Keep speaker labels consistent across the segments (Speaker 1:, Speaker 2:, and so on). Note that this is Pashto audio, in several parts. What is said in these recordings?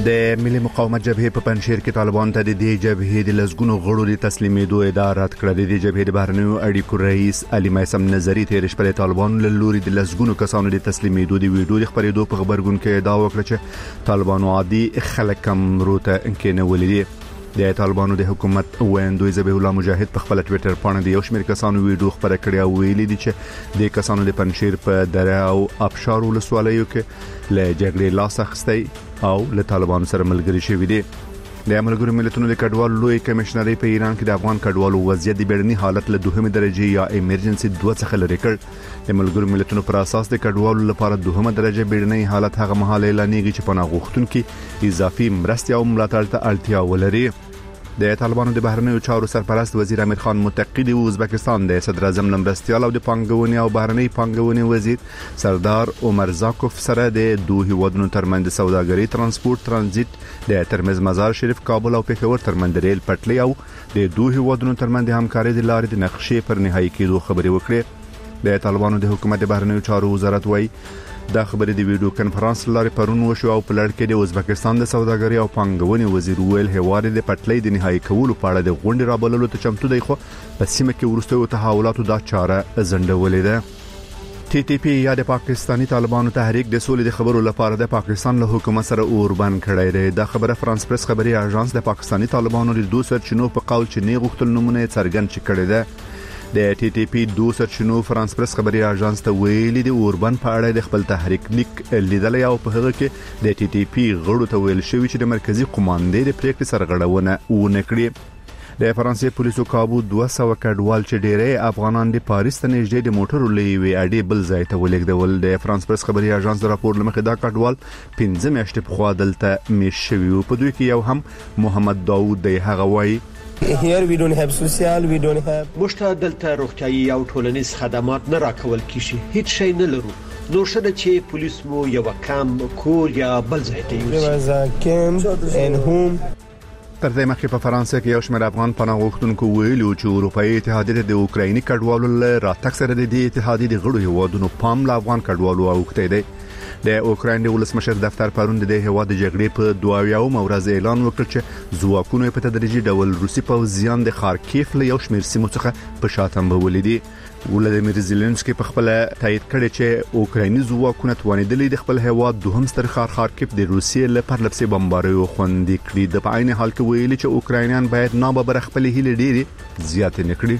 Speaker 1: د ملي مقاومت جبهې په پنځیر کې طالبان ته د دې جبهې د لزګونو غړو د تسلیمېدو ادعا رد کړه. د جبهې د بهرنیو اړیکو رئیس علي میثم نظری تیر شپه طالبان له لوري د لزګونو کسانو د تسلیمېدو د ویډیو د خبرېدو په خبرګون کې ادعا وکړه چې طالبان عادي خلک هم روته کې نه ولې. د طالبانو د حکومت ویندوی ذبیح الله مجاهد په خپل ټوئیټر باندې د یو شمېر کسانو ویډیو خبره کړې او ویلي دي چې د کسانو د پنځیر په دره او ابشار ولسوالیو کې له جګړې لاس اخیستی او له طالبانو سره ملګری شوی دي. د ملګرو ملتونو د کډوالو لوی کمشنري په ایران کې د افغان کډوالو وضعیت د بیړني حالت له دوهمه درجه یا ایمرجنسي 2 څخه لري کړ. د ملګرو ملتونو پر اساس د کډوالو لپاره دوهمه درجه بیړني حالت هغه مهال اعلانېږي چې پناه غوښتونکو اضافي مرستې او ملاتړ ته اړتیا ولري. د طالبانو د بهرنیو چارو سرپرست وزیر امیر خان متقی د ازبکستان د صدر اعظم مرستيال او د پانګونې او بهرنی پانګونې وزیر سردار عمر زاکوف سره د دوه هیوادونو ترمنځ سوداګري ترانسپورت ترانزیت د ترمز مزار شریف کابل او پېښور ترمنځ ریل پټلۍ او د دوه هیوادونو ترمنځ همکاري د لارې د نقشې پر نهایی کېدو خبرې وکړې. د طالبانو د حکومت د بهرنیو چارو وزارت وایي دا خبرې د ویډیو کانفرنس لارې پرون وشو او په لړ کې د ازبکستان د سوداګري او پانګونې وزیر ویل هواره د پټلۍ د نهایی کولو په اړه د غونډې رابللو ته چمتو دی، خو په سیمه کې ورستیو تحولاتو دا چاره زندولې ده. ټي ټي پی یا د پاکستانی طالبانو تحریک د سولې د خبرو لپاره د پاکستان له حکومت سره اوربند کړی دی. دا خبره فرانس پریس خبري اژانس د پاکستانی طالبانو د دوه سرچینو په قول چې نه غوښتل نمونه څرګند کړي ده. د ټي ټي پی دوه سرچینو فرانس پریس خبري اژانس ته ویلي دی اوربند په اړه د خپل تحریک لیک لیدل او په هغه کې د ټي ټي پی غړو ته ویل شوی چې د مرکزی قوماندې د پریکړې سرغړونه ونه کړي. د فرانسې پولیسو کابو 200 کډوال چې ډېری افغانان د پاریس ته نږدې د موټرو لوي اډې بل ځای ته ولېږدول. د فرانس پریس خبري اژانس د راپور لمخې دا کډوال 15 میاشتې په خوا دلته میش شوی او په دوی کې یو هم محمد داوود دی. هغه وایي
Speaker 2: Here we don't have social, we don't have
Speaker 3: مشته دلته روغتيایي او ټولنیز خدمات نه راکول کیږي، هیڅ شی نه لرو. نو شته چې پولیس مو یو کم کور یا بل ځای ته یوسي.
Speaker 1: تر دې مخکې په فرانسې کې یو شمېر افغان پناه غوښتونکو ویلي چې اروپאי اتحادیه د اوکرایني کډوالو له راتګ سره د دې اتحادیې د غړو هیوادونو پام له افغان کډوالو اوښتی دی. د اوکراین د ولسمشر دفتر پرون د هیواد د جګړې په 22 ورځ اعلان وکړ چې ځواکونه په تدریجي ډول روسي پوځیان د خارکیف له یو شمېر سیمو څخه په شاتم بولیدي. ولادیمیر زيلنسکي په خپل تایید کړی چې اوکرایني ځواکونه توانیدلي د خپل هیواد دوهم ستر ښار خارکیف د روسیې له پرلپسې بمباریو خوندي کړي. د په عین حال کې ویلي چې اوکراینیان باید ناببره خپل هیله ډېری زیات نه کړي.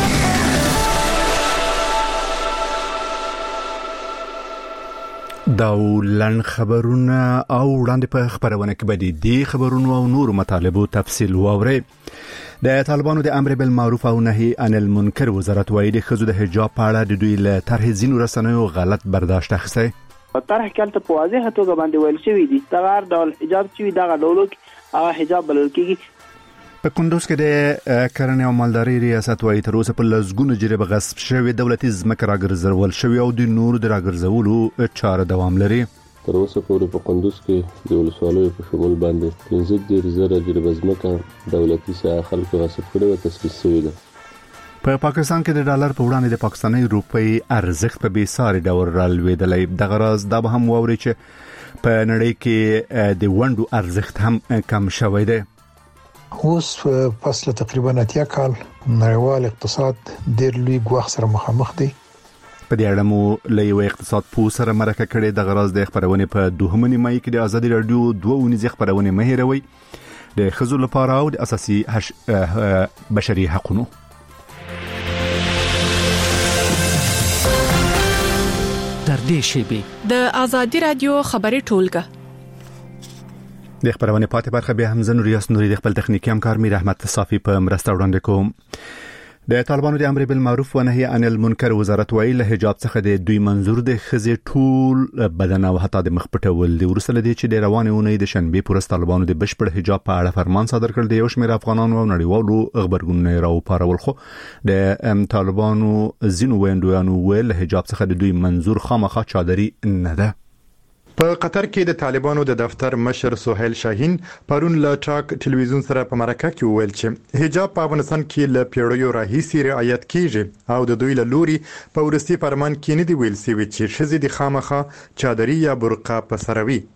Speaker 1: دا ولن خبرونه او وړاندې په خبرونه کې بدی دي خبرونه او نور مطالبو تفصیل واوري. د طالبانو د امر بالمعروف او نهي عن المنکر وزارت وایي د خزو د حجاب په اړه د دوی له طرح زینو رسنیو غلط برداشت اخیستی.
Speaker 4: طرح کله په واضحه توګه باندې ویل شوی دی دا ډول حجاب چې دا ډول هغه حجاب بلل کیږي.
Speaker 1: په کندوز کې د کرنې او مالداري ریاست وایي تر اوسه په لزګونو جریب غصب شوی دولتي ځمکه راګرځول شوی او د نور د راګرځولو چاره دوام لري.
Speaker 5: تر اوسه پورې په کندوز کې د ولسوالیو په شمول باندې 15,000 جریب ځمکه دولتي ساحه خلکو غصب کړې او تسخیص شوې ده.
Speaker 1: په پاکستان کې د ډالر په وړاندې د پاکستاني روپۍ ارزښت په بیساري ډول رالوېدلی. دغه راز دا به هم ووري چې په نړۍ کې د ونډو ارزښت هم کم شوی دی.
Speaker 6: اوس پس له تقریبا 80 کال نړیوال اقتصاد ډېر لوی ګواښ سره مخامخ دی.
Speaker 1: په دې اړه مو له یو اقتصاد پوه سره مرکه کړې. د غراز د خبرونه په دوهمه نیمه کې د ازادي رادیو 2 خبرونه مهیروي د خزو لپاره او د اساسي بشري حقوقو.
Speaker 7: در دې شیبه د ازادي رادیو خبري ټولګه
Speaker 1: د خبرونه پاتې برخه به هم زنور یاس نوري د خپل تخنیکی همکار میر احمد صافي په مرسته وړاندې کوم. د طالبانو د امر بالمعروف و نهي عن المنکر وزارت وایي له حجاب څخه د دوی منظور د خزې ټول بدن او حتی د مخ پټول دی. ورسره دي چې د روانې اونۍ د شنبه پورې طالبانو د بشپړ حجاب په اړه فرمان صادر کړ. د یو شمېر افغانانو او نړیوالو خبرګونونو راو پارول خو د طالبانو زینو ویندویانو ول حجاب څخه د دوی منظور خامخا چادري نه ده.
Speaker 8: په قطر کې د طالبانو د دفتر مشر سهیل شاهین پرون له ټاک ټلویزیون سره په مرکه کې وویل چې حجاب په افغانستان کې له پیړیو راهیسې رعایت کیږي او د دوی له لوري په ورستي فرمان کې نه دی ویل شوی چې ښځې د خامخا چادري یا برقه په سروي.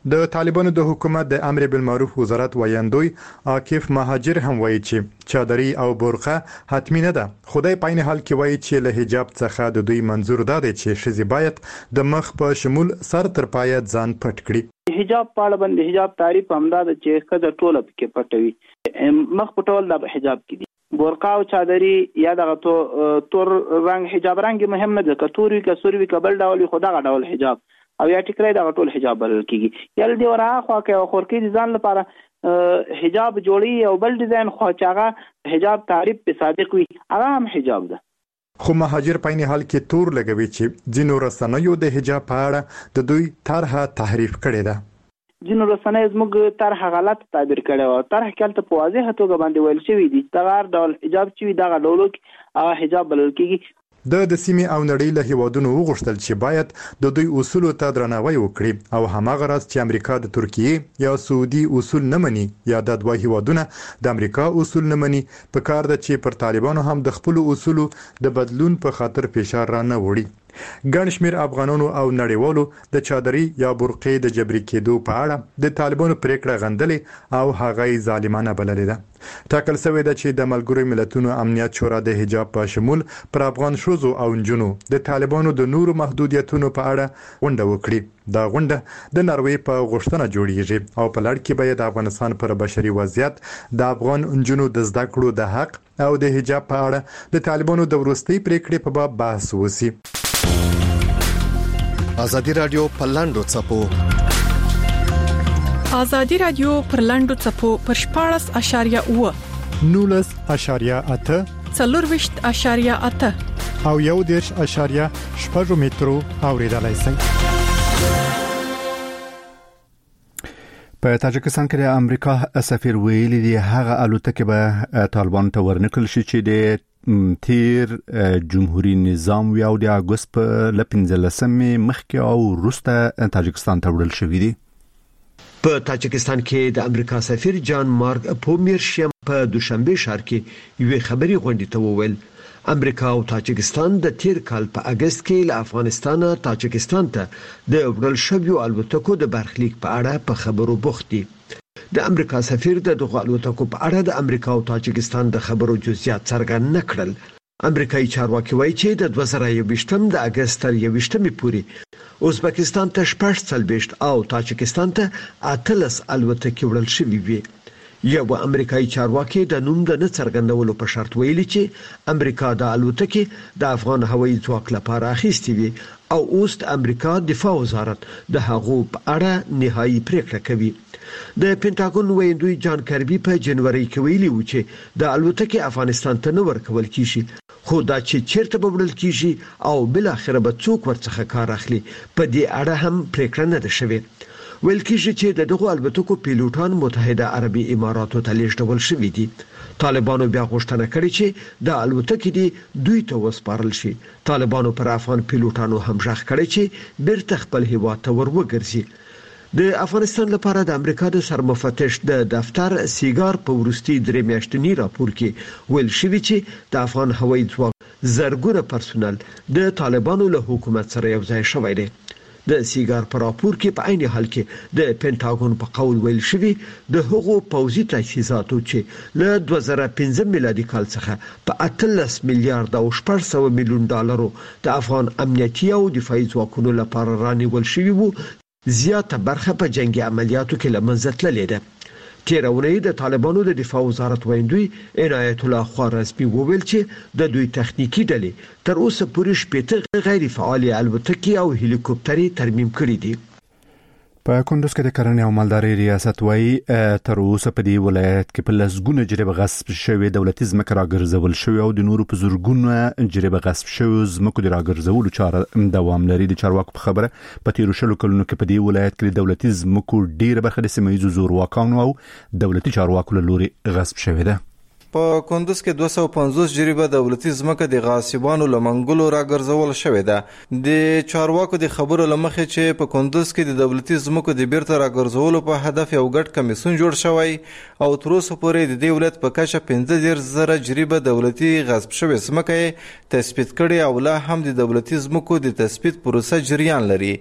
Speaker 8: د طالبانو د حکومت د امر بالمعروف وزارت وایندوی عاکف مهاجر هم وایي چې چادري او برقه حتمی نه ده. خدای په عین حال کې وایي چې له حجاب څخه د دوی منظور ده چې ښځې باید د مخ په شمول سر تر پایه ځان پټ کړي.
Speaker 4: حجاب پاړه باندې حجاب تعریف همدا ده چې ښځه ټوله پکې پټوي، مخ پټول د حجاب کې دي. برقه او چادري یا دغه تور رنگ حجاب رنگ مهم نه ده، کتوري کسوري کبل ډول خدا غ ډول حجاب او یا ټیکرای دا ټول حجاب بلل کیږي. یل دی ورا خو کې او خور کې ځان لپاره حجاب جوړي او بل ډیزاین خو چاغه حجاب تعریف په صادق وي هغه هم حجاب ده.
Speaker 8: خو مهاجر په عین حال کې تور لګوي چې ځینو رسنیو د حجاب په اړه د دوی طرحه تحریف کړې ده.
Speaker 4: ځینو رسنیو زموږ طرحه غلط تعبیر کړي او طرحه کله په واضح توګه باندې ویل شوی دي دا ډول حجاب چې دا ډول کې حجاب بلل کیږي.
Speaker 8: د سیمې او نړۍ له هیوادونو وغوښتل چې باید د دوی اصولو ته درناوی وکړي او هماغه راز چې امریکا د ترکیه یا سعودي اصول نه مني یا د دوه هیوادونو د امریکا اصول نه مني، په کار ده چې پر طالبانو هم د خپل اصولو د بدلون په خاطر فشار را نه وړي. ګڼ شمېر افغانانو او نړیوالو د چادري یا برقې د جبري کېدو په اړه د طالبانو پریکړه غندلې او هغه ظالمانه بللې ده. ټاکل شوې ده چې د ملګرو ملتونو امنیت شورا د حجاب په شمول پر افغان ښځو او نجونو د طالبانو د نورو محدودیتونو په اړه غونډه وکړي. دا غونډه د ناروې په غوښتنه جوړیږي او په لړ کې به د افغانستان پر بشري وضعیت، د افغان نجونو د زده کړو د حق او د حجاب په اړه د طالبانو د وروستۍ پریکړې په باب بحث وشي.
Speaker 9: ازادي رادیو په لاندو چپو
Speaker 7: ازادي رادیو پر لاندو چپو پر 14.8
Speaker 8: 19.8
Speaker 7: 24.8
Speaker 8: او 1.8 مترو اوریدلای شئ. په تاجکستان کې د امریکا سفیر ویلي دی هغه الوتکه به طالبان ته ورنکل شي چې د تیر جمهوریت نظام وی او د اگست په 15 مخکې او وروسته تاجکستان ته وړل شوې دي.
Speaker 3: په تاجکستان کې د امریکا سفیر جان مارک پومیرشیم په دوشنبه ښار کې یو خبري غونډه ته وویل امریکا او تاجکستان د تیر کال په اگست کې له افغانستان تاجکستان ته د وړل شویو الوتکو د برخلیک په اړه په خبرو بوخت دي. د امریکا سفیر د دغه الوتکو په اړه د امریکا او تاجکستان د خبرو جزئیات څرګند نه کړل. امریکایي چارواکي وایي چې د 2021 د اگست تر 21 پورې ازبکستان ته 14 او تاجکستان ته 18 الوتکې وړل شوې وي. یو امریکایي چارواکي د نوم د څرګندولو په شرط ویلي چې امریکا د الوتکې د افغان هوایي ځواک لپاره اخیستې وي او اوس د امریکا دفاع وزارت د هغو په اړه نهایی پریکړه کوي. د پینټاګون ویندوی جان کربي په جنوري کې ویلي و چې د الوتکې افغانستان ته نه ورکول کیږي، خو دا چې چیرته به وړل کیږي او بل اخر به څوک ورڅخه کار اخلي په دې اړه هم پریکړه نه ده شوې. ویل کیږي چې دغه الوتکو پیلوټان متحده عربي اماراتو ته لیږدول شوي دي. طالبانو بیا غوښتنه کړې چې د الوتکې دی دوی ته وسپارل شي. طالبانو پر افغان پیلوټانو هم ژغ کړی چې بیرته خپل هیواد ته وروګرځي. د افغانستان لپاره د امریکا د سرمفتش د دفتر سیګار په ورستي درې میاشتنی راپور کې ویل شوی چې د افغان هوایي ځواک زرګونه پرسونل د طالبانو له حکومت سره یو ځای شوی دی. د سیګار په راپور کې په عین حال کې د پینټاګون په قول ویل شوی د هغو پوځي تجهیزاتو چې له 2015 میلادي کال څخه په 18 میلیارډ او 800 میلیون ډالرو د افغان امنیتي او دفاعي ځواکونو لپاره رانیول شوی وو زیاته برخه په جنگي عملیاتو کې لمنځه تللې ده. تیر اونۍ د طالبانو د دفاع وزارت ویندوی عنایت الله خوارزمی وویل چې د دوی تخنیکی ډلې تر اوسه پورې 15 غیر فعال الوتکې او هلیکوپټرې ترمیم کړې دي.
Speaker 1: په کندوز کې د کرنې او مالدارۍ ریاست وایي تر اوسه په دې ولایت کې په لسګونه جریبه غصب شوی دولتي ځمکه راګرځول شوی او د نورو په زورګونه جریبه غصب شوی ځمکو د راګرځولو چاره دوام لري. د چارواکو په خبره په تیرو شلو کلونو کې په دې ولایت کې دولتي ځمکو ډیره برخه د سیمه ییزو زورواکانو او دولتي چارواکو له لوري غصب شوی ده.
Speaker 10: په کندوز کې 250 جریبه دولتي ځمکه د غاصبانو له منګولو راګرځول شوې ده. د چارواکو د خبرو له مخې چې په کندوز کې د دولتي ځمکو د بیرته راګرځولو په هدف یو ګډ کمیسیون جوړ شوی او تر اوسه پورې د دې ولایت په کچه 15,000 جریبه دولتي غصب شوې ځمکه تثبیت کړي او لا هم د دولتي ځمکو د تثبیت پروسه جریان لري.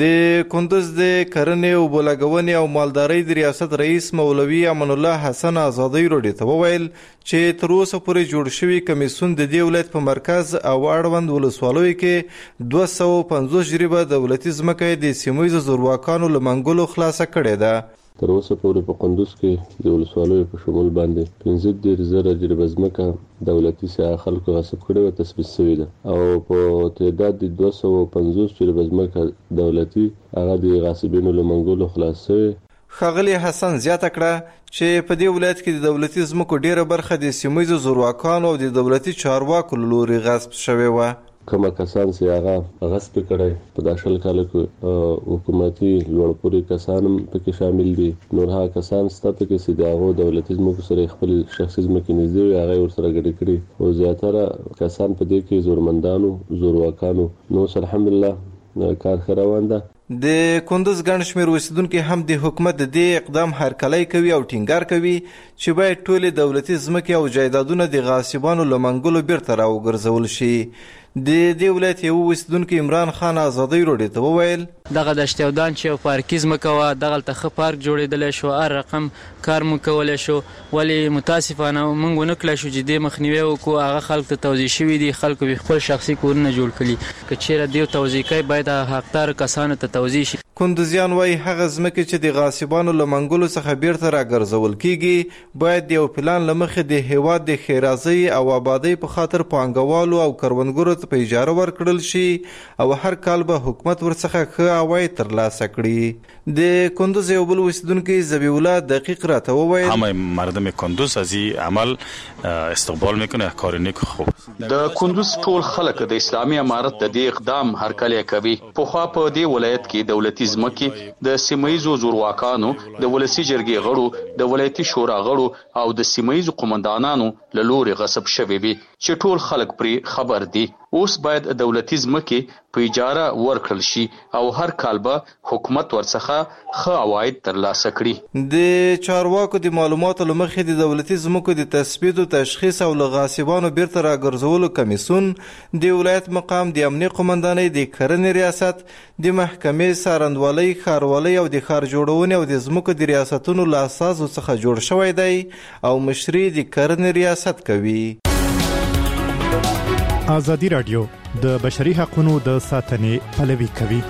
Speaker 10: د کندوز د کرنې او بولګونې او مالدارۍ د ریاست رئیس مولوي امان الله حسن آزادی روډي ته وویل چې تر اوسه پورې جوړ شوی کمیسیون د دې ولایت په مرکز او اړوند ولسوالیو کې 250 جریبه دولتي ځمکه د سیمویزو زورواکانو له منګولو خلاصه کړې ده.
Speaker 5: تر اوسه پورې په کندوز کې د ولسوالیو په شمول باندې 15,000 جریبه ځمکه دولتي سیاسي خلکو غصب کړې او تثبیت شوې ده او په تعداد د 250 جریبه ځمکه دولتي هغه د غاصبینو له منګولو خلاص شوې.
Speaker 10: ښاغلي حسن زیاته کړه چې په دې ولایت کې د دولتي ځمکو ډیره برخه د سیمویزو زورواکانو او د دولتي چارواکو له لوري غصب شوې وه.
Speaker 5: کومه کسان چې هغه غصب کړی په داشل کال کې حکومتي لوړپوړي کسان پکې شامل دي. نور هغه کسان ستاسو کې چې دغه دولتي ځمکو سره خپل شخصي ځمکې نږدې هغه ورسره ګډې کړي او زیاتره کسان په دې کې زورمندانو زورواکانو نو الحمدلله کار روان ده.
Speaker 10: د کندوز ګڼ شمېر اوسیدونکي هم د حکومت د دې اقدام هرکلی کوي او ټینګار کوي چې باید ټولې دولتي ځمکې او جایدادونه د غاصبانو له منګولو بیرته راوګرځول شي. د دې ولایت یو اوسیدونکي عمران خان آزادی روډي ته وویل
Speaker 11: دغه د اشتودان چې یو پارکي ځمکه وه دغلته ښه پارک جوړېدلی شو هر رقم کار مو کولی شو ولې متاسفانه موږ ونه کړی شو چې دې مخنیوی وکړو. هغه خلکو ته توضیح شوي دي خلکو خپل شخصي کورونه جوړ کړي که چیرې دې توضیح کوي باید حقداره کسانو ته توضیح شي.
Speaker 10: کندوزیان وایي هغه ځمکې چې د غاصبانو له منګولو څخه بیرته راګرځول کیږي باید د یو پلان له مخې د هیواد د ښېرازۍ او آبادۍ په خاطر پانګوالو او کروندګرو ته په اجاره ورکړل شي او هر کال به حکومت ورڅخه ښه عواید ترلاسه کړي. د کندوز یو بل اوسیدونکی ذبیح الله دقیق راته وویل
Speaker 12: همه مردم کندوز از این عمل استقبال میکنه کار نیک خوب.
Speaker 13: د کندوز ټول خلک د اسلامي امارت د دې اقدام هرکلی کوي. پخوا په دې ولایت کې دولتي ځمکې د سیمایي زورواکانو د ولسی جرګې غړو د ولایتي شورا غړو او د سیمایي قومندانانو له لوري غصب شوي وي چې ټول خلک پرې خبر دي. اوس باید دولتي ځمکې په اجاره ورکړل شي او هر کال به حکومت ورڅخه ښه عواید ترلاسه کړي.
Speaker 10: د چارواکو د معلوماتو له مخې د دولتي ځمکو د تثبیت او تشخیص او له غاصبانو بیرته راګرځولو کمیسیون د ولایت مقام د امنیه قومندانۍ د کرنې ریاست د محکمې څارندوالۍ ښاروالۍ او د ښار جوړونې او د ځمکو د ریاستونو له اساسو څخه جوړ شوی دی او مشري د کرنې ریاست کوي.
Speaker 14: ازادي رادیو د بشري حقوقو د ساتنې پلوي کوي.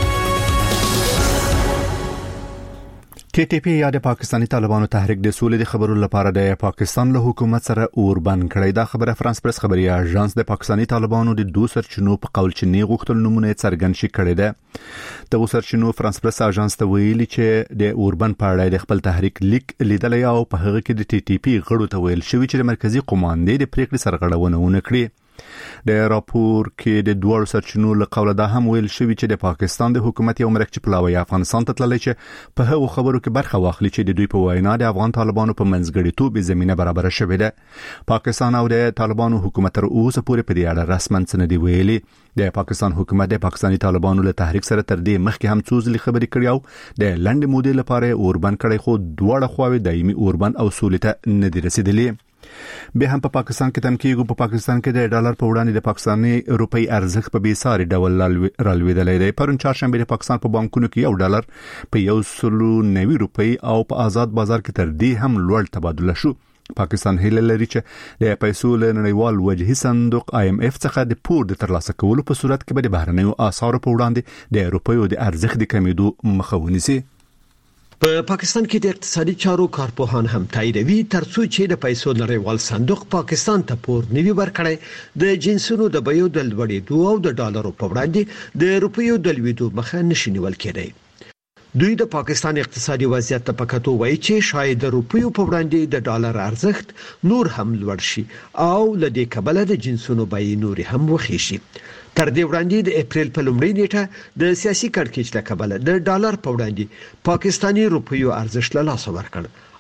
Speaker 1: TTP یا د پاکستانی طالبانو تحریک د سولې د خبرو لپاره د پاکستان له حکومت سره اوربند کړی. دا خبره فرانس پریس خبري اژانس د پاکستانی طالبانو د 2 سرچینو په قول چې نه غوښتل نمونه څرګند شي کړی ده. د سرچینو فرانس پریس اژانس ته ویلي چې د اوربند په اړه د خپل تحریک لیک لیدل او په هغه کې د TTP غړو ته ویل شوی چې د مرکزی قوماندې د پریکړې سرغړونه ونه کړي. د راپور کې د دوه سرچینو له قوله دا هم ویل شوی چې د پاکستان د حکومت یو مرکزی پلاوی افغانستان ته تللی چې په هغو خبرو کې برخه واخلي چې د دوی په وینا د افغان طالبانو په منځګړیتوب زمينه برابر شوې ده. پاکستان او د طالبانو حکومت تر اوسه پورې په دې اړه رسماً څه نه دی ویلي. د پاکستان حکومت د پاکستانی طالبانو له تحریک سره تر دې مخکې هم څو ځلې خبرې کړې او د لنډ مودې لپاره اوربند کړی خو دواړه خواوې دایمي اوربند او سولې ته نه دي رسیدلي. به هم په پاکستان کې تم کېږي په پاکستان کې د ډالر په وړاندې د پاکستاني روپی ارزښت په بیساري ډول رالوېدلی دی. پرون چهارشنبه د پاکستان په بانکونو کې یو ډالر په 190 روپی او په آزاد بازار کې تر دې هم لوړ تبادله شو. پاکستان هیله لري چې د پیسو له نړیوال وجهي صندوق IMF څخه د پور د ترلاسه کولو په صورت کې به د بهرنیو اسعارو په وړاندې د روپیو د ارزښت د کمیدو مخه ونیسي.
Speaker 3: په پاکستان کې د اقتصادي چارو کارپوهان هم تاییدوي ترڅو چې د پیسو نړیوال صندوق پاکستان ته پور نوي ورکړي د جنسونو د بیو د لوړېدو او د ډالرو په وړاندې د روپیو د لوړېدو مخه نشي نیول کېدی. دوی د پاکستان اقتصادي وضعیت ته پکاتو وایي چې شاید د روپیو په وړاندې د ډالر ارزښت نور هم لوړ شي او لدې کبله د جنسونو بیې نور هم وخیشي. تر دې وړاندې د اپریل په لومړۍ نیټه د سیاسي کړکېچ له کبله د ډالر په وړاندې پاکستاني روپیو ارزښت له لاسه ورکړ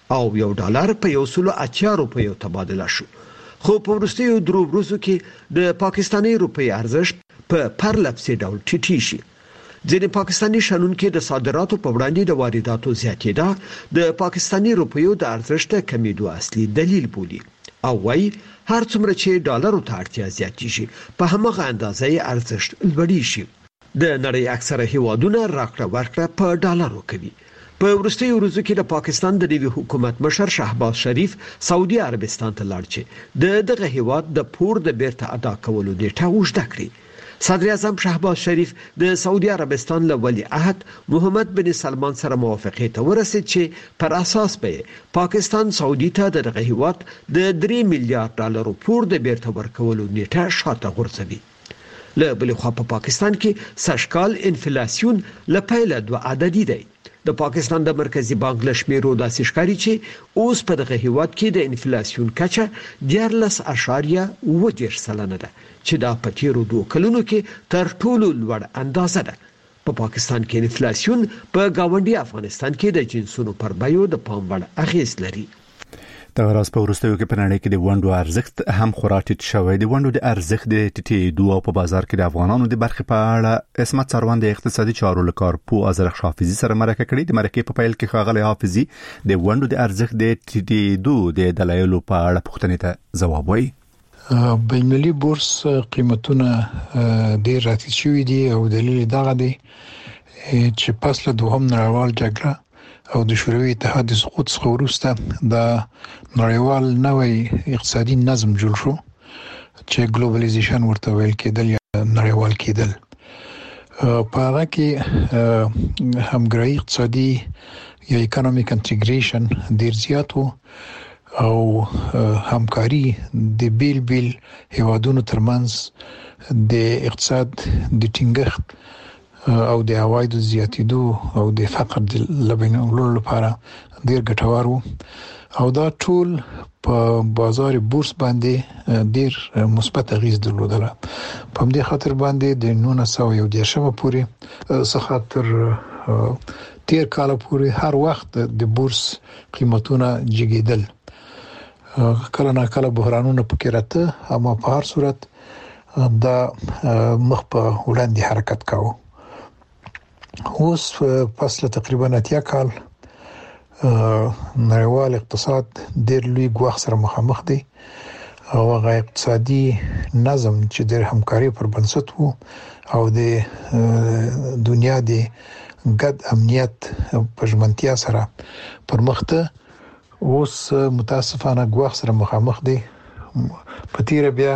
Speaker 3: او $1 په 180 روپیو تبادله شو. خو په وروستیو درو ورځو کې د پاکستاني روپی ارزښت په پرلپسې ډول ټیټی شي. ځینې پاکستاني شنونکو د صادراتو په وړاندې د وارداتو زیاتېدا د پاکستاني روپیو د ارزښت کمیدو اصلي دلیل بولي او وايي هر څومره چې ډالرو ته اړتیا زیاتې شي په همغه اندازه یې ارزښت لوړی شي. د نړۍ اکثره هیوادونه راکړه ورکړه په ډالرو کوي. په وروستیو ورځو کې د پاکستان د نوي حکومت مشر شهباز شریف سعودي عربستان ته لاړ چې دغه هیواد د پور د بیرته ادا کولو نیټه وژده کړي. صدر اعظم شهباز شریف د سعودي عربستان له ولی عهد محمد بن سلمان سره موافقه ته ورسید چې پر اساس به پاکستان سعودي ته دغه هیواد د $3 میلیارډ پور د بیرته ورکولو نیټه شاته غورځوي. له بل خوا په پاکستان کې سږکال انفلیسیون له پیله 2 عددي دی. د پاکستان د مرکزی بانک له شمیرو داسې ښکاري چې اوس په دغه هیواد کې د انفلیسیون کچه 14.7% ده چې دا په تیرو 2 کلونو کې تر ټولو لوړ اندازه ده. په پاکستان کې انفلیسیون په گاونډي افغانستان کې د جنسونو پر بیو د پام وړ اغیز لري.
Speaker 1: د غراس په ورستیو کې په نړۍ کې د ونډو ارزښت هم خورا ټیټ شوی دی. ونډو د ارزښت د ټیټېدو او په بازار کې د افغانانو د برخې په اړه اسمت څاروان د اقتصادي چارو لکارپو ازرخ حافظي سره مرکه کړې. د مرکې په پیل کې ښاغلی حافظي د ونډو د ارزښت د ټیټېدو د دلایلو په اړه پوښتنې ته ځواب وایي.
Speaker 6: بین‌المللي بورس قیمتونه ډېر راټیټ شوي دي او دلیل دغه دی چې پس له دوهم نړیوال جګړه او د شوروي اتحاد د سقوط څخه وروسته د نړیوال نوې اقتصادي نظم جوړ شو چې ګلوبلایزیشن ورته ویل کېدل یا نړیوال کېدل. په هغه کې همګرایي اقتصادي یا اکونومیک انټیګریشن ډېر زیات وو او همکاري د بیل هیوادونو ترمنځ د اقتصاد د ټینګښت او د عوایدو زیاتېدو او د فقر د لبنولو لپاره ډېر ګټور وو او دا ټول په بازار بورس باندې ډېر مثبت اغیز درلودله. په دې خاطر باندې د 1910 پورې څخه تر تیر کال پورې هر وخت د بورس قیمتونه جګیدل. کله نه کله بحرانونه پکې راته اما په هر صورت دا مخ په وړاندې حرکت کاوه. اوس پس له تقریبا 80 کال نړیوال اقتصاد ډېر لوی ګواښ سره مخامخ دی او هغه اقتصادي نظم چې د همکاري پر بنسټ وو او د دنیا د ګډ امنیت په ژمنتیا سره پر مخته اوس متاسفانه ګواښ سره مخامخ دی. په تیر بیا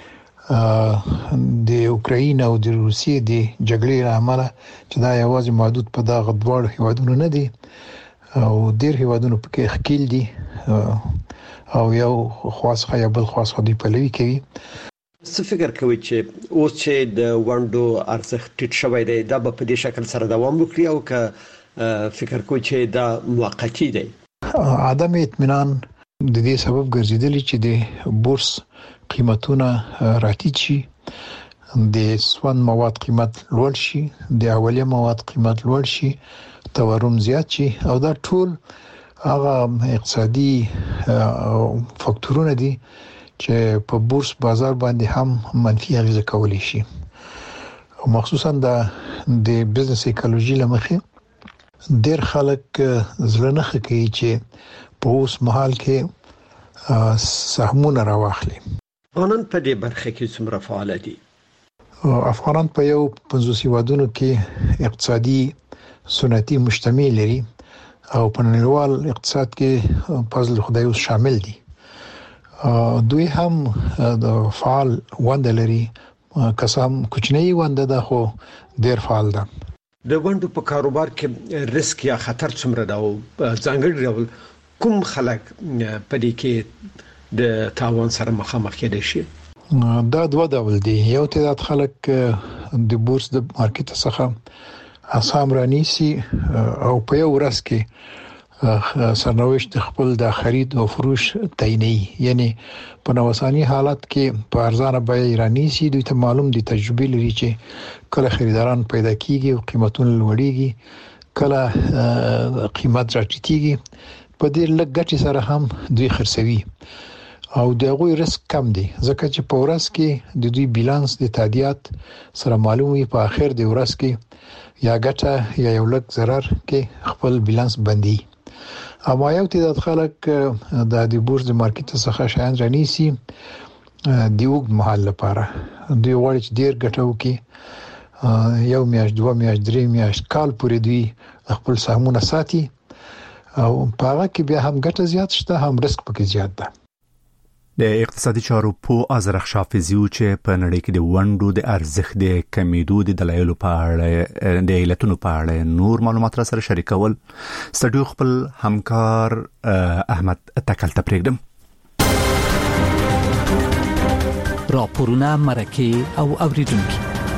Speaker 6: د اوکراین او د روسیې د جګړې لامل چې دا یوازې محدود په دغه دوه هیوادونو نه دي او ډېر هیوادونو پکې ښکیل دي او یو خاصه یا بل خاصه دی پلوي کوي.
Speaker 3: څه فکر کوي چې اوس چې د ونډو ارزښت ټیټ شوی دی دا به په دې شکل سره دوام وکړي او که فکر کوي چې دا موقتی دی؟
Speaker 6: عدم اطمینان د دې سبب ګرځیدلی چې د بورس قیمتونه راټیټ شي، د سون مواد قیمت لوړ شي، د اولیه مواد قیمت لوړ شي، تورم زیات شي او دا ټول هغه اقتصادي فاکتورونه دي چې په بورس بازار باندې هم منفي اغیزه کولی شي. مخصوصا د بزنس سایکولوژي لمخې ډېر خلک زړه نه ښه کوي چې په اوس مهال کې سهمونه راواخلي.
Speaker 3: افغانان په دې برخه کې څومره فعال دي؟
Speaker 6: افغانان په یو 50 هیوادونو کې اقتصادي سنتي مجتمع لري او په نړیوال اقتصاد کې فضل خدای اوس شامل دي. دوی هم د فعال ونده لري، قسم کوچنی ونده ده خو ډیر فعال ده.
Speaker 3: د ونډو په کاروبار کې ریسک یا خطر څومره ده او ځانګړي ډول کوم خلک په دې کې د تاوان سره مخامخ کېدای شي؟
Speaker 6: دا دوه ډول دي. یو تعداد خلک د بورس د مارکیټ څخه اسام رانیسي او په یو ورځ کې سرنوشت خپل د خرید او فروش تعیني، یعنی په نوساني حالت کې په ارزانه بیه رانیسي. دوی ته معلوم دي، تجربه لري چې کله خریداران پیدا کیږي او قیمتونه لوړیږي، کله قیمت راټیټیږي. په دې لږ ګټي سره هم دوی خرڅوي او دغه ریسک کم دی ځکه چې په ورځ کې د دوی بیلانس د تادیات سره معلومي په اخر د ورځ کې یا ګټه یا یو لږ ضرر کې خپل بیلانس بندي اما یو تعداد خلک د بورس د مارکیټ څخه شایان رانیسي دی وګ محل لپاره دوی غواړي چې ډیر ګټه وکړي یو میاشت دوه میاشت درې میاشت کال پورې دوی خپل سهمونه ساتي او په هغه کې بیا هم ګټه زیات شته هم ریسک پکې زیات ده
Speaker 1: د اقتصادي چارو په ازرخ شافزیو چې په نړۍ کې د وندو د ارزښت د کمیدو د دلایلو په اړه د علتونو په اړه نور معلومات را سره شریکول سټډیو خپل همکار احمد تکل تپریږدم
Speaker 7: راپورونه مرکه او اوریدونکو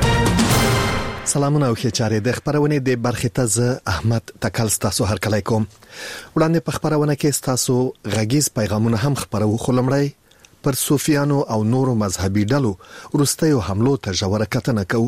Speaker 9: سلامونه او ښه چارې د خبرونه د برخه ته احمد تکل تاسو هر کله کوم وړاندې په خبرونه کې تاسو غږیز پیغامونه هم خبرو خلمړی پر صوفیانو او نورو مذهبي ډلو ورستیو حملو ته ژوره کتنه کوي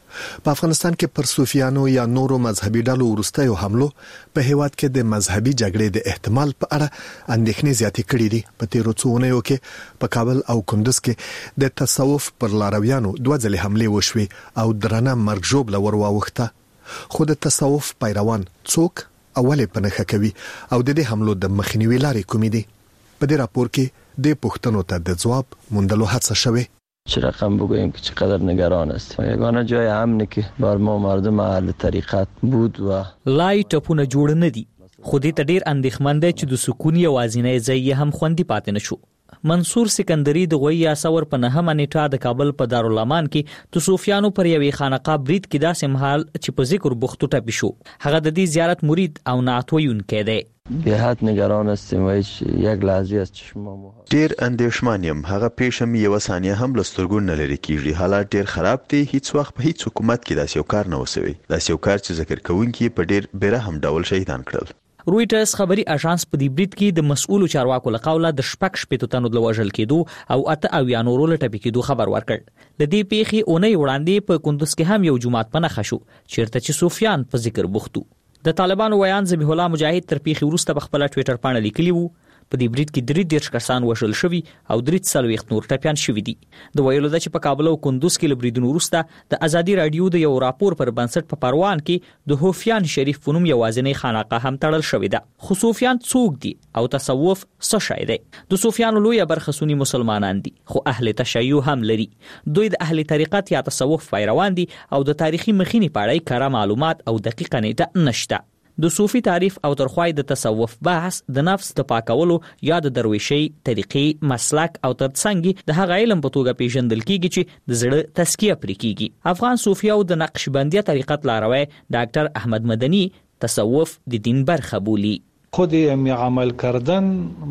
Speaker 9: په افغانستان کې پر صوفیانو یا نورو مذهبي ډلو ورستیو حملو په هیواد کې د مذهبي جګړې د احتمال په اړه اندېښنې زیاتې کړې دي په تیرو څو اونیو کې په کابل او کندوز کې د تصوف پر لارویانو دوه ځلې حمله وشوي او درنه مرګ ژوبله ورواوخته خو د تصوف پیروان څوک اوله پنهخه کوي او د دې حملو د مخنیوي لارې کومې دي په دې راپور کې د پښتنو ته د جواب موندلو هڅه شوه
Speaker 15: چه رقم بگوییم که چقدر نگران است یگانه جای امنی که بر ما مردم اهل طریقت بود و
Speaker 16: لای ټپونه جوړ نه دي خو دې ته ډیر اندېښمن دی چې د سکون یوازینی ځای هم خوندي پاتې نشو منصور سکندری د غوی اسور په نهمه نیټه د کابل په دارالامان کې د صوفیانو پر یوې خانقاه برید کې داسې مهال چې په ذکر بوختو ټپي شو هغه د دې زیارت مرید او نعتویونکی دی
Speaker 15: به حد نگران هستیم و هیچ یک لحظه از چشمام
Speaker 17: ډیر اندېښمان یم هغه پیښه مې یو ثانیه هم لسترګو نه لري کیږي حالات ډیر خراب دي هیڅ وخت په هیڅ حکومت کې داسې یو کار نه وسوي داسې یو کار چې ذکر کوونکی په ډیر بیرحم ډول شهیدان کړل
Speaker 16: رويټرز خبري اژانس په دې برید کې د مسؤلو چارواکو له قوله د شپږ شپږ تنو د وژل کېدو او اته او یا نورو لټپې کېدو خبر ورکړ د دې پیښې اونۍ وړاندې په کندوز کې هم یو جمعات په نخښو چیرته چې صوفیان په ذکر بوختو د طالبانو ویان ذبیح الله مجاهد تر پیښې وروسته په خپل ټوئیټر باندې لیکلی وو په دې برید کې 3 کسان وژل شوي او 3 نور ټپيان شوي دي د ویلو د چې په کابل او کندوز کې لبریدونو وروسته د ازادي رادیو د یو راپور پر بنسټ په پروان کې د هوفیان شریف فنوم یوازینی خانقاه هم تړل شوې ده خو صوفیان څوک دي او تصوف څه شی دی د صوفیانو لوی برخه سنی مسلمانان دي خو اهل تشیع هم لري دوی د اهل طریقت یا تصوف پیروان دي او د تاریخي مخینی په اړه کره معلومات او دقیقه نیټه نشته د صوفي تعریف او ترخوای د تصوف بحث د نفس د پاکولو یا د درویشي طریقې مسلک او ترڅنګ د هغه علم په توګه پیژندل کیږي چې د زړه تزکیه پرې کیږي افغان صوفي او د نقشبندیه طریقت لاروی ډاکټر احمد مدني تصوف د دین برخه بولي
Speaker 18: خود عمل کردن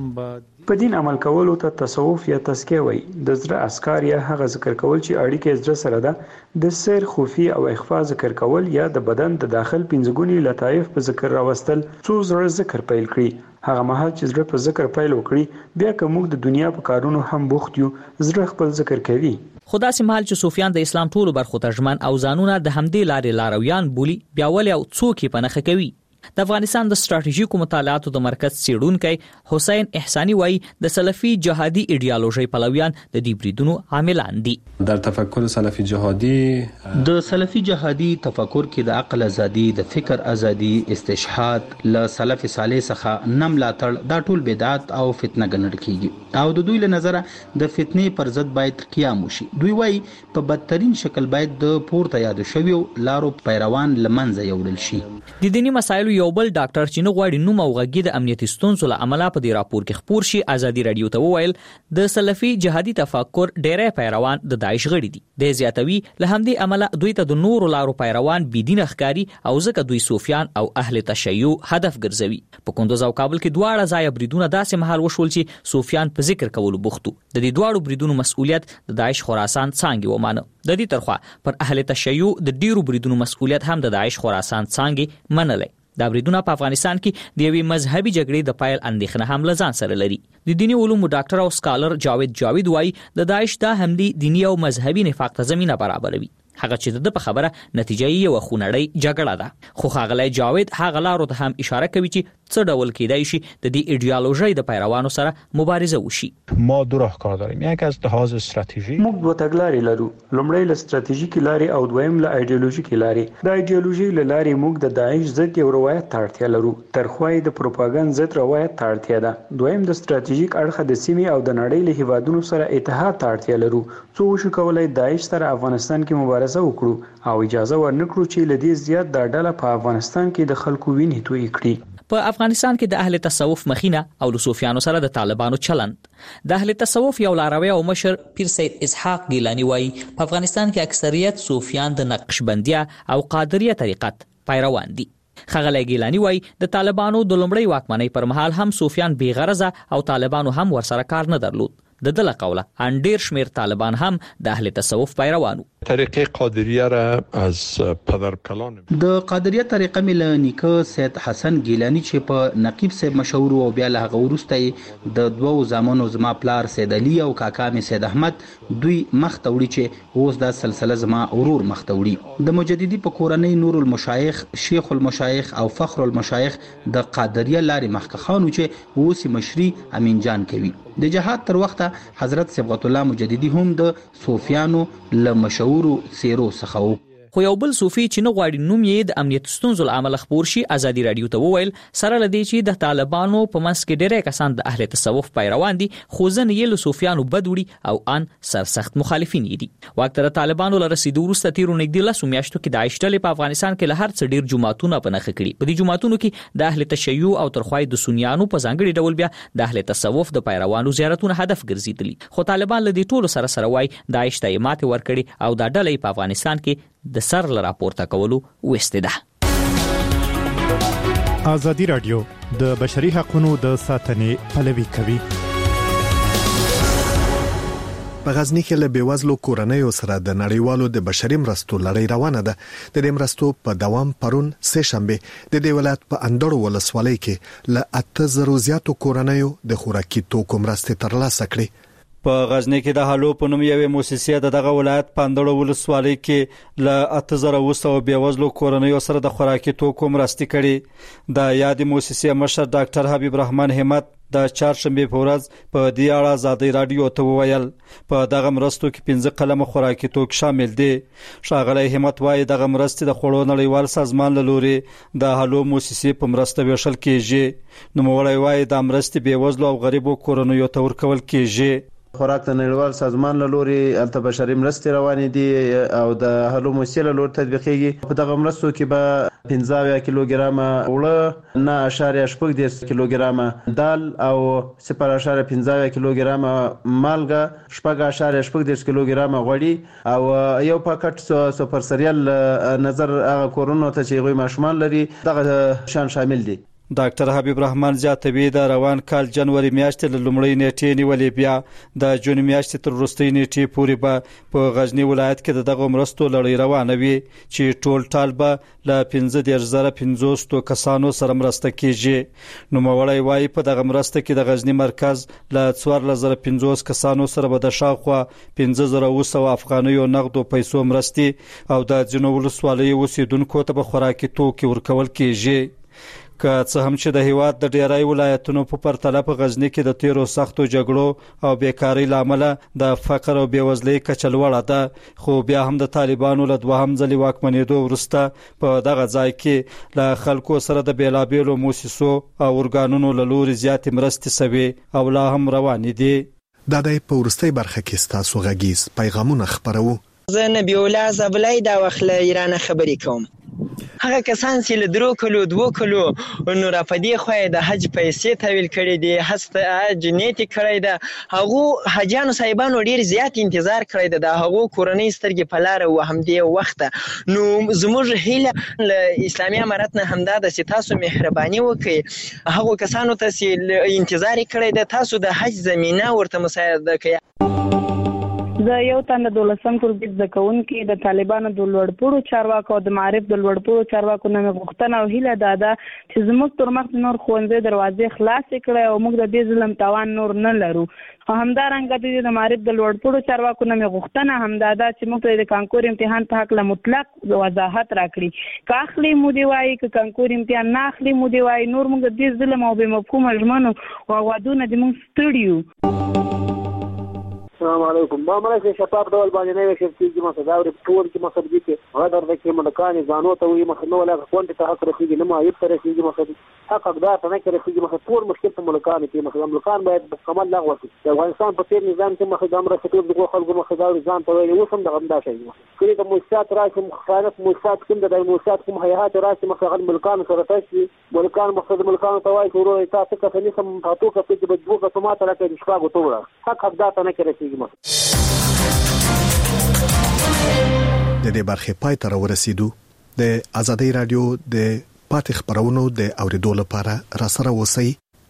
Speaker 19: په دین عمل کولو ته تصوف یا تزکیه وایي د زړه اسکار یا هغه ذکر کول چې اړیکه زړه سره ده د سیر خوفي او اخفاء ذکر کول یا د بدن د داخل پنځګونی لطایف په ذکر راوستل څو زړه ذکر پیل کړي هغه مهال چې زړه په ذکر پیل وکړي بیا که موږ د دنیا په کارونو هم بوخت یو زړه خپل ذکر کوي
Speaker 16: خدا سمحال چې صوفیان د اسلام ټولو برخو ترجمان او ځانونه د همدې لارې لارویان بولی بیا ولې او څوک یې پنهخه کوي د افغانستان د ستراتیژیکو مطالعاتو د مرکز څېړونکی حسین احسانی وایي د سلفي جهادي ایډیالوژي پلویان د دې بریدونو عاملان دي
Speaker 20: در تفکر سلفي جهادي
Speaker 21: د سلفي جهادي تفکر کې د عقل ازادي د فکر ازادي استشهاد له سلف صالح څخه نم لاتړ دا ټول بدعت او فتنه ګڼل کیږي او د دوی له نظره د فتنې پر ضد باید قیام وشي دوی وایي په بدترین شکل باید د پورته یاد شویو لارو پیروان لمنځه یوړل شي
Speaker 16: د دینی مسایلو یو بل ډاکټر چې نو غواړي نوم او غږی د امنیتي ستونزو له امله په دې راپور کې خبر شي ازادي رادیو ته وویل د سلفي جهادي تفکر ډېرې پیروان د داعش غړي دي د زیاتوي له همدې عمله دوی ته د نورو لارو پیروان بيدین ښکاری او ځکه دوی صوفیان او اهل تشیع هدف ګرځوي په کندوز او کابل کې دواړه ځای بریدونه داسې مهال وشول چې صوفیان په ذکر کولو بوختو د دې دواړو بریدونو مسؤلیت د داعش خراسان څانګې ومانه د دې ترخوا پر اهل تشیع د ډیرو بریدونو مسؤلیت هم د داعش خراسان څانګې منلې دا بریدونه په افغانستان کې د یوې مذهبي جګړې د پایل اندېښنه هم لزان سره لري د دینی علومو ډاکټر او سکالر جاوید وایي د داعش دا حملې دینی او مذهبي نفاق ته زمينه برابروي هغه چې د په خبره نتیجه یې یو خونړی جګړه ده. خو ښاغلی جاوید هغه لارو ته هم اشاره کوي چې څه ډول کېدای شي د دې ایډیالوژۍ د پیروانو سره مبارزه وشي.
Speaker 2: ما دو راهکار داریم. یک از لحاظ استراتژیک
Speaker 19: موږ دوه تګلارې لرو. لومړی له استراتیژیکي لارې او دویم له ایډیالوژیکي لارې. د ایډیالوژۍ له لارې موږ د داعش ضد یو روایت ته اړتیا لرو. ترخوا یې د پروپاګاندا ضد روایت ته اړتیا ده. دویم د استراتیژیک اړخه د سیمې او د نړۍ له هیوادونو سره اتحاد ته اړتیا لرو. څو وشو کولای داعش سره افغانستان کې مبارزه وکړو او اجازه ورنکړو چې لدې زیات دا ډله په افغانستان کې د خلکو وینې توی کړي.
Speaker 16: په افغانستان کې د اهل تصوف مخینه او د صوفیانو سره د طالبانو چلند. د اهل تصوف یو لاروی او مشر پیر سید اسحاق ګیلانی وایي په افغانستان کې اکثریت صوفیان د نقشبندیه او قادریه طریقت پیروان دي. ښاغلی ګیلانی وایي د طالبانو د لومړۍ واکمنۍ پر مهال هم صوفیان بې غرضه او طالبانو هم ورسره کار نه درلود. د دله قوله ان ډیر شمیر طالبان هم د اهل تصوف پیروانو.
Speaker 2: طریقه قادریه را از پدر پلان
Speaker 21: د قادریه طریقه مل نیکه سید حسن ګیلانی چې په نقیب صاحب مشهور او بیا له غورسته د دوو زمانو زما پلار سید علي او کاکا می سید احمد دوی مختوړي چې اوس د سلسله زما ورور مختوړي. د مجددي په کورنۍ نور المشایخ شیخ المشایخ او فخر المشایخ د قادریه لارې مخکخانو چې اوس مشري امین جان کوي. د جهاد تر وخته حضرت صبغت الله مجددي هم د صوفیانو له مشهورو سیرو څخه و.
Speaker 16: خو یو بل صوفي چې نه غواړي نوم یې د امنیت ستونزو له امله خپور شي ازادي رادیو ته وویل سره لدی چې د طالبانو په منځ کې ډېری کسان د اهل تصوف پیروان دي خو ځنې یې له صوفیانو بد وړي او ان سرسخت مخالفین دي. وخت د طالبانو له رسیدو وروسته تیرو نږدې 10 میاشتو کې د داعش ډلې په افغانستان کې له هر څه ډیر جماعتونه په نښه کړي. په دې جماعتونو کې د اهل تشیع او ترخوای د سنیانو په ځانګړي ډول بیا د اهل تصوف د پیروانو زیارتونه هدف ګرځیدلي. خو طالبان له دې ټولو سره وای داعش ته ماته ورکړي او د ډلې په افغانستان کې د سر ل راپورته کولو وسته ده.
Speaker 14: ازادي رادیو د بشري حقوقو د ساتنې پلوي کوي.
Speaker 9: په غزنی کې له بیوزلو کورنیو سره د نړیوالو د بشري مرستو لړۍ روانه ده. د دې مرستو په دوام پرون سه شنبه د دې ولایت په اندړو ولسوالۍ کې له 8000 زیاتو کورنیو د خوراکي توکو مرستې ترلاسه کړې.
Speaker 22: په غزنی کې د حلو په نوم یوې مؤسسې دغه ولایت په اندړو ولسوالۍ کې له 8000 بیوزلو کورنیو سره د خوراکي توکو مرستې کړې. د یادې مؤسسې مشر ډاکټر حبیب رحمان همت د چهارشنبه په ورځ په دې اړه ازادي رادیو ته وویل په دغه مرستو کې 15 قلم خوراکي توک شامل دي. ښاغلی همت وايي دغه مرستې د خوړو نړیوال سازمان له لوري د حلو مؤسسې په مرسته ویشل کیږي. نو موړی وايي د مرستې بیوزلو او غریبو کورنیو ته ورکول کیږي.
Speaker 23: خوراک د نړیوال سازمان له لوري الته بشري مرستې روانې دي او د هلو مؤسسې له لوري تطبیقېږي. په دغه مرستو کې به 15 کیلوګرام اوړه 9.8 کیلوګرام دال او 0.15 کیلوګرام مالګه 4.8 کیلوګرام غوړي او یو پاکټ سوپر سریال نظر هغه کورونو ته چې غوي ماشومان لري دغه شان شامل دي.
Speaker 22: ډاکټر حبیب رحمان زیاتوي د روان کال جنوري میاشتې له لومړۍ نیټې نیولې بیا د جون میاشتې تر وروستۍ نیټې پورې به په غزنی ولایت کې دغه مرستو لړۍ روانه وي چې ټول ټال به له 15500 کسانو سره مرسته کیږي. نو موړی وايي په دغه مرسته کې د غزنی مرکز له 4500 کسانو سره به د شاوخوا 1500 افغانیو نقدو پیسو مرستې او د ځینو ولسوالیو اوسیدونکو ته به خوراکي توکي ورکول کیږي. که څه هم چې د هیواد د ډیری ولایتونو په پرتله په غزنی کې د تیرو سختو جګړو او بیکاری لامل د فقر او بیوزلۍ کچه لوړه ده. خو بیا هم د طالبانو له دوهم ځلې واکمنېدو وروسته په دغه ځای کې له خلکو سره د بیلابیلو مؤسسو او ارګانونو له لوري زیاتې مرستې سوي او لا هم روانې دي.
Speaker 9: دا د پورستۍ برخه کې ستاسو غږیز پیغامونه خبرو.
Speaker 24: زه نبی الله زبلای دا وخت له ایران خبرې کوم. هغه کسان چې له 3 کلو 2 کلو نو را پدې خو د حج پیسې تحویل کړي دي هسته جنیت کړي ده هغه حجانو صاحبانو ډیر زیات انتظار کړي ده هغه کورنۍ سترګې په لار او هم دی وخت نو زموږ هیله له اسلامي امارت نه همدا د تاسو مهرباني وکړي هغه کسانو ته انتظار کړي ده تاسو د حج زمينه ورته مساعده کړئ.
Speaker 4: زه یو تن د 12م ټولګي زده کوونکې د طالبانو د لوړپوړو چارواکو او د معارف د لوړپوړو چارواکو نه غوښتنه او هیله ده چې زموږ تر مخ نور ښوونځي دروازې خلاصې کړي او موږ د دې ظلم تاوان نور نه لرو. همدارنګه د معارف د لوړپوړو چارواکو نه غوښتنه همدا ده چې موږ د کانکور امتحان په حق له مطلق وضاحت راکړي. که اخلي مو دی وایي که کانکور امتحان نه اخلي مو دی وایي نور موږ د دې ظلم او بې مفهومه ژمنو او وعدونه د موږ ستړي یو.
Speaker 5: السلام علیکم. ما مله شفاف ډول باندې نه وشي چې ما صداور ټول کې مقصد دي چې غدر د کې ملکان ځانو ته وي مخ نو ولا کوونت ته حق رسیږي نه ما یې تر رسیږي مقصد حق اقدار ته نه رسیږي مخ ټول مشکل ته ملکان کې مخ ملکان باید مکمل لغوه شي. د افغانستان په تیر نظام کې مخ د امر ستور د خلکو مخ دا ځان ته وي وسم د غمدا شي کړي د موسسات راشي مخالف موسسات کوم د موسسات کوم هيئات راشي مخ غل ملکان سره تاسو ملکان مقصد ملکان ته وایي ورو تاسو څه نه سم تاسو کې د بجوګه سماته راکې شپه غوټوره حق اقدار ته نه رسیږي مخ.
Speaker 9: د دې برخه پای ته ورسېدو. د ازادي رادیو د پاتې خبرونو د اوریدو لپاره را سره اوسئ.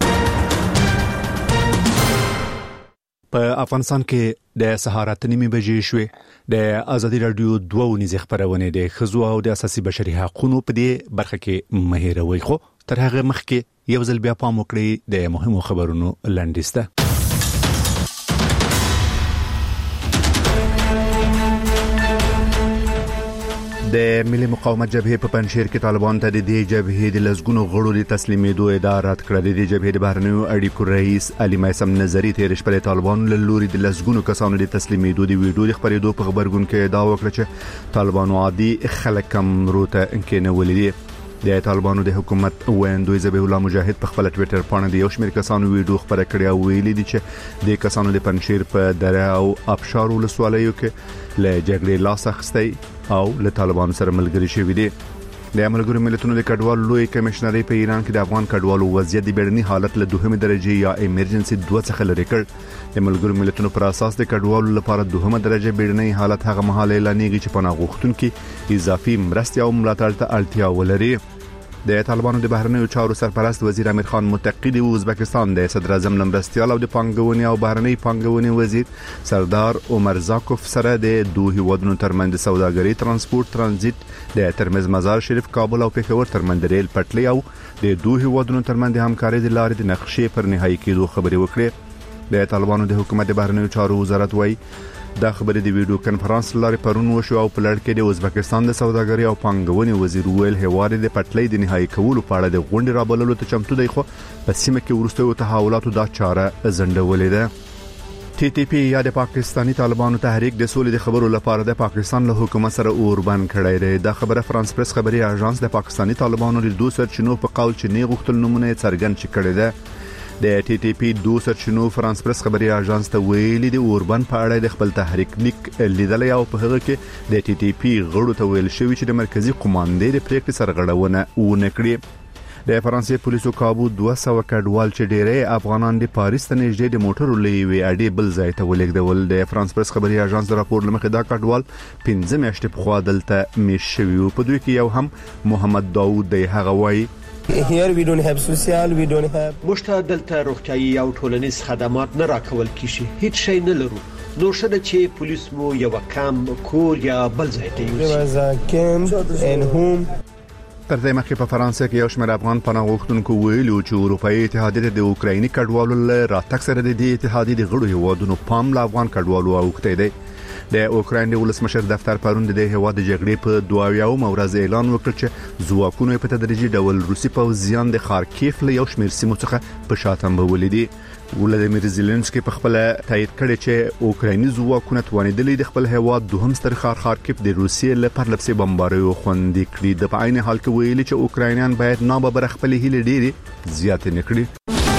Speaker 1: په افغانستان کې د سهار 8:30 بجې شوې د ازادي رادیو 2 نيزه خبرونه د خزو او د اساسي بشري حقوقو په دې برخه کې مهیروي خو تر هغه مخکې یو ځل بیا پام وکړئ د مهمو خبرونو لاندسته. د ملي مقاومت جبهه په پنځیر کې طالبان ته د دې جبهه د لزګونو غړو د تسلیمېدو ادعا رد کړه. د دې جبهه د بهرنیو اړیکو رئیس علي مایسم نظری تیر شپه طالبان له لوري د لزګونو کسانو د تسلیمېدو د ویډیو د خبرېدو په خبرګون کې ادعا وکړه چې طالبانو عادي خلک کم روته انکې نه ولیدي. د طالبانو د حکومت ویندوی ذبیح الله مجاهد په خپل ټوئیټر باندې د یو شمېر کسانو ویډیو خبره کړې او ویلي دي چې د کسانو د پنځیر په دره او ابشار ولسوالیو کې له جګړې لاس اخیستی او له طالبانو سره ملګری شوی دي. د ملګرو ملتونو د کډوالو لوی کمشنري په ایران کې د افغان کډوالو وضعیت د بیړني حالت له دوهمه درجه یا ایمرجنسي 2 څخه لري کړ. د ملګرو ملتونو پر اساس د کډوالو لپاره دوهمه درجه بیړني حالت هغه مهال اعلانېږي چې پناه غوښتونکو اضافي مرستې او ملاتړ ته اړتیا ولري. د طالبانو د بهرنیو چارو سرپرست وزیر امیر خان متقی د ازبکستان د صدر اعظم لمرستیال او د پانګونې او بهرنی پانګونې وزیر سردار عمر زاکوف سره د دوه هیوادونو ترمنځ سوداګري ترانسپورت ترانزیت د ترمز مزار شریف کابل او پېښور ترمنځ ریل پټلۍ او د دوه هیوادونو ترمنځ همکاري د لارې د نقشې پر نهایی کېدو خبرې وکړې. د طالبانو د حکومت د بهرنیو چارو وزارت وایي دا خبرې د ویډیو کانفرنس لارې پرون وشو او په لړ کې د ازبکستان د سوداګري او پانګونې وزیر ویل هواره د پټلۍ د نهایی کولو په اړه د غونډې رابللو ته چمتو دی خو په سیمه کې ورستیو تحولاتو دا چاره زندولې ده. ټي ټي پی یا د پاکستانی طالبانو تحریک د سولې د خبرو لپاره د پاکستان له حکومت سره اوربند کړی دی. دا خبره فرانس پریس خبري اژانس د پاکستانی طالبانو د دوه سرچینو په قول چې نه غوښتل نمونه څرګند کړي ده. د ټي ټي پی دوه سرچینو فرانس پریس خبري اژانس ته ویلي د اوربند په اړه د خپل تحریک لیک لیدل او په هغه کې د ټي ټي پی غړو ته ویل شوی چې د مرکزی قوماندې د پریکړې سرغړونه ونه کړي. د فرانسې پولیسو کابو 200 کډوال چې ډېرې افغانان د پاریس ته نږدې د موټرو لوي اډې بل ځای ته ولېږدول. د فرانس پریس خبري اژانس د راپور لمخې دا کډوال 15 میاشتې په خوا دلته میش شوی او په دوی کې یو هم محمد داوود دی. هغه وایي
Speaker 8: Here we don't have social, we don't have
Speaker 3: مشته دلته روغتيایي او ټولنیز خدمات نه راکول کیږي. هیڅ شی نه لرو. نو شته چې پولیس مو یو کم کور یا بل ځای ته یوسي.
Speaker 1: تر دې مخکې په فرانسې کې یو شمېر افغان پناه غوښتونکو ویلي چې اروپאי اتحادیه د اوکرایني کډوالو له راتګ سره د دې اتحادیې د غړو هیوادونو پام له افغان کډوالو اوښتی دی. د اوکراین د ولسمشر دفتر پرون د هیواد د جګړې په 22 ورځ اعلان وکړ چې ځواکونه په تدریجي ډول روسي پوځیان د خارکیف له یو شمېر سیمو څخه په شاتم ولیدي. ولادیمیر زيلنسکي په خپل تایید کړی چې اوکرایني ځواکونه توانیدلې د خپل هیواد دوهم ستر خارکیف د روسیې له پرلپسې بمباریو خوندې کړي. د په عین حال کې ویلي چې اوکراینیان باید ناببره خپل هیله ډېری زیات نه کړي.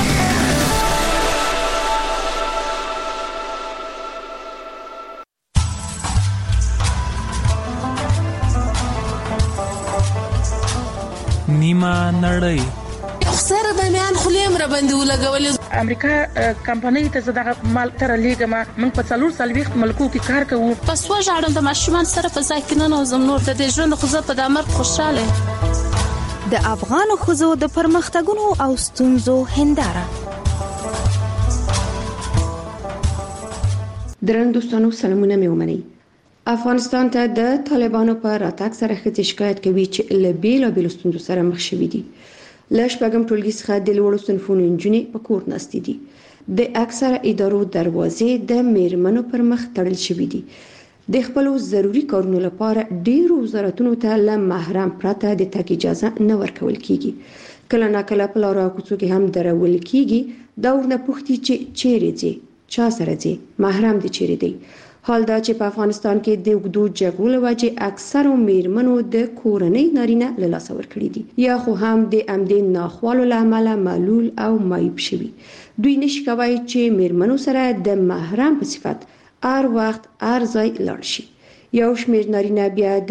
Speaker 11: نیمه نړۍ
Speaker 25: سره د میان خلیم را باندې ولګول.
Speaker 26: امریکا کمپنۍ ته زده مال تر لیګه من په 440 ملکو کې کار کوو.
Speaker 25: پس وژاړم د ماشومان سره په ځای کې نه نوزم نور د دې ژوند خو زه په دامر خوشاله.
Speaker 27: د افغان خزو د پرمختګونو او ستونزو هنداره
Speaker 6: درنو دوستانو سلامونه مې ومنئ. افغانستان ته د طالبانو په راتګ سره ښځې شکایت کوي چې له بیلابېلو ستونزو سره مخ شوي دي. له شپږم ټولګي څخه د لوړو صنفونو نجونې په کور ناستې دي. د اکثره ادارو دروازې د میرمنو پر مخ تړل شوي دي. د خپلو ضروري کارونو لپاره ډیرو وزارتونو ته له محرم پرته د تګ اجازه نه ورکول کیږي. کله ناکله په لارو او کوڅو کې هم درول کیږي. دا ورنه پوښتي چې چیرې ځي، چا سره ځي، محرم دې چیرې دی. حال دا چې په افغانستان کې د اوږدو جګړو له وجې اکثرو میرمنو د کورنۍ نارینه له لاسه ورکړي دي یا خو هم د همدې ناخوالو له امله معلول او معیوب شوي. دوی نشي کولی چې میرمنو سره د محرم په صفت هر وخت هر ځای لاړ شي. یو شمېر نارینه بیا د